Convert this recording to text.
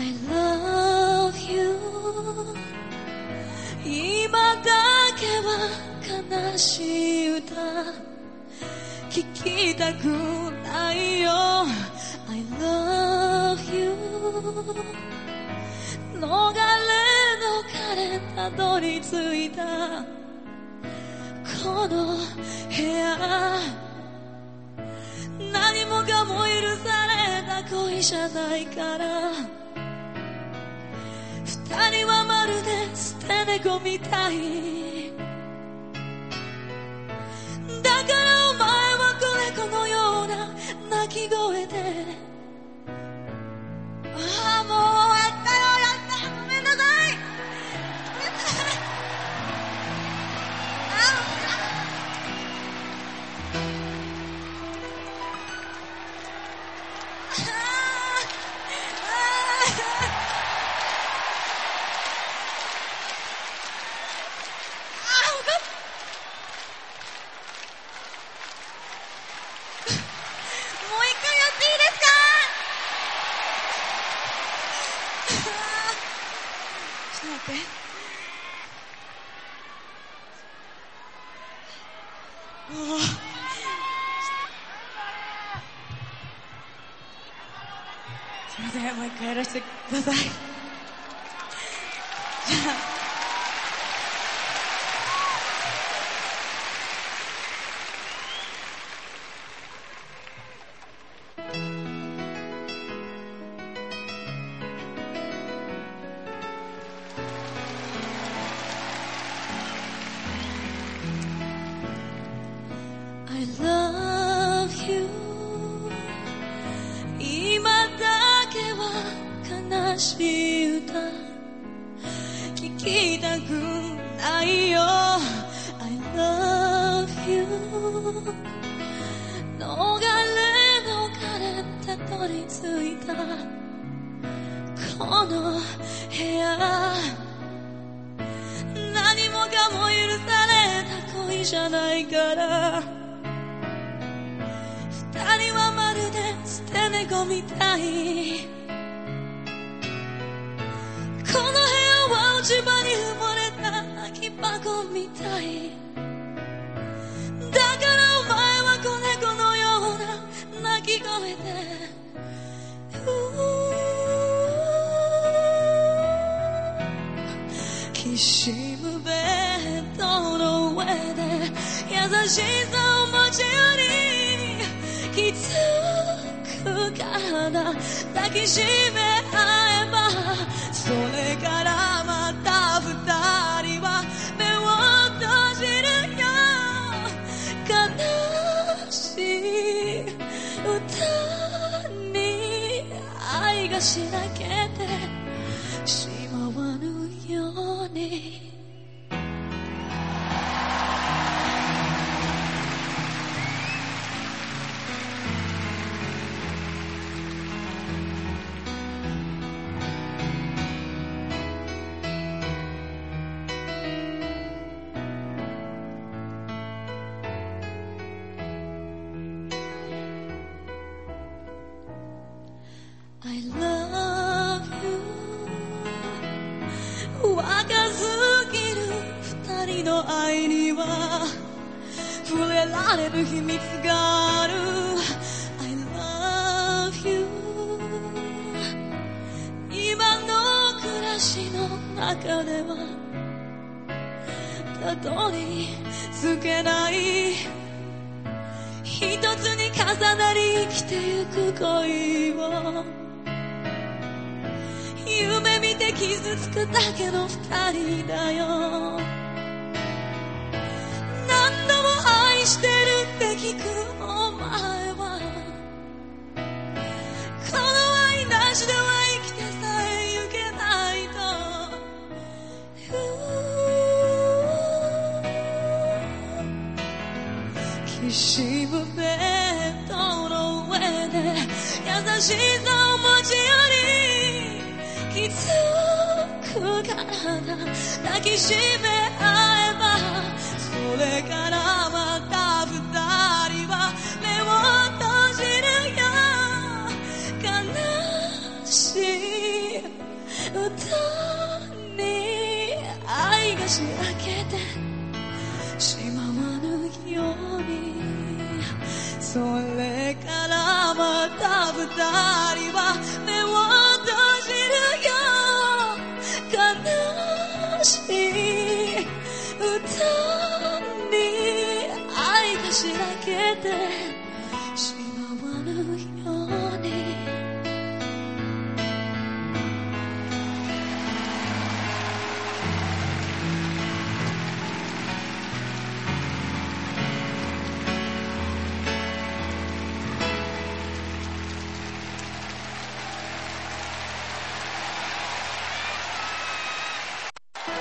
I love you 今だけは悲しい歌聞きたくないよ I love you 逃れたどり着いたこの部屋何もかも許された恋じゃないから二人はまるで捨て猫みたいだからお前は子猫のような鳴き声でああもうやったよやったごめんなさいすいません、もう一回やらせてください。じゃあI love you 今だけは悲しい歌聞きたくないよ I love you 逃れたどり着いたこの部屋何もかも許された恋じゃないから二人はまるで捨て猫みたいこの部屋は落ち葉に埋もれた空き箱みたいだからお前は子猫のような鳴き声できしむベッドの上で優しさを持ち寄りきつく体抱きしめ合えばそれからまた二人は目を閉じるよ悲しい歌に愛がしらけてしまわぬようにI love you 若すぎる二人の愛には触れられる秘密がある I love you 今の暮らしの中ではたどり着けない一つに重なり生きてゆく恋を夢見て傷つくだけの二人だよ何度も愛してるって聞くお前はこの愛なしでは生きてさえゆけないときしむベッドの上で優しさを持ち寄りきつく体抱きしめ合えばそれからまた二人は目を閉じるよ悲しいち明けてしまわぬように、それからまた二人は